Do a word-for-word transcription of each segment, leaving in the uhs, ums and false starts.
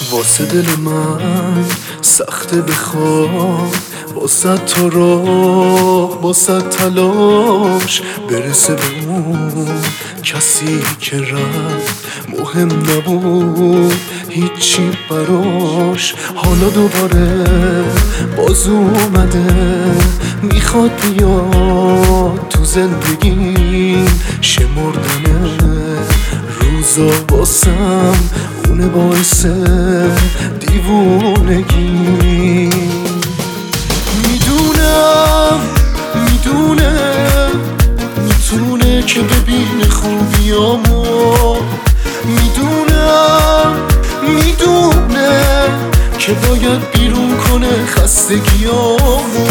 واسه دل من سخته بخواب، واسه تو راه، واسه تلاش برسه به اون کسی که رفت مهم نبود هیچی براش. حالا دوباره باز اومده میخواد بیاد تو زندگیم، شمردن روزا واسم اونه باعث دیوونگی. میدونم میدونه میتونه که ببینه خوبیامو، میدونم میدونه که باید بیرون کنه خستگیامو،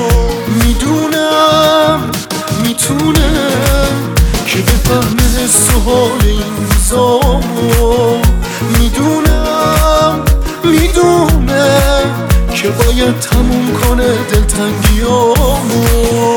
میدونم میتونه که بفهمه حس و حال این روزامو، میدونم میدونه که باید تموم کنه دلتنگیامو.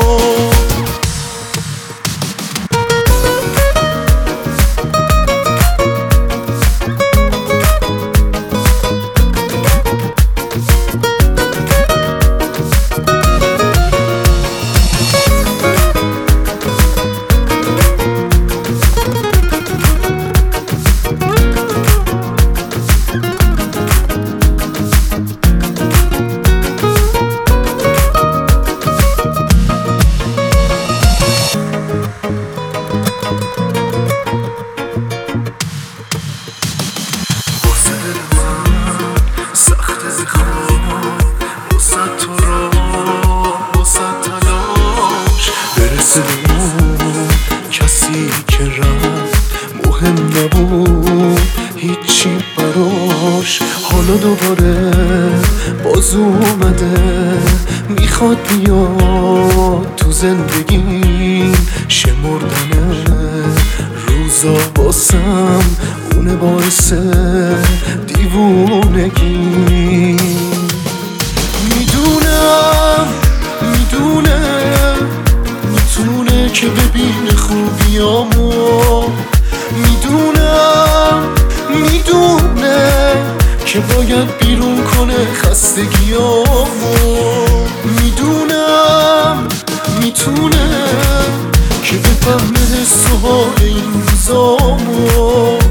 کسی که رفت مهم نبود هیچی براش. حالا دوباره باز اومده میخواد بیاد تو زندگیم، شمردن روزا واسم اونه باعث دیوونگی. میدونم میدونه میتونه که ببینه خوبیامو، میدونم میدونه که باید بیرون کنه خستگیامو، میدونم میتونه که بفهمه حس و حال این روزامو.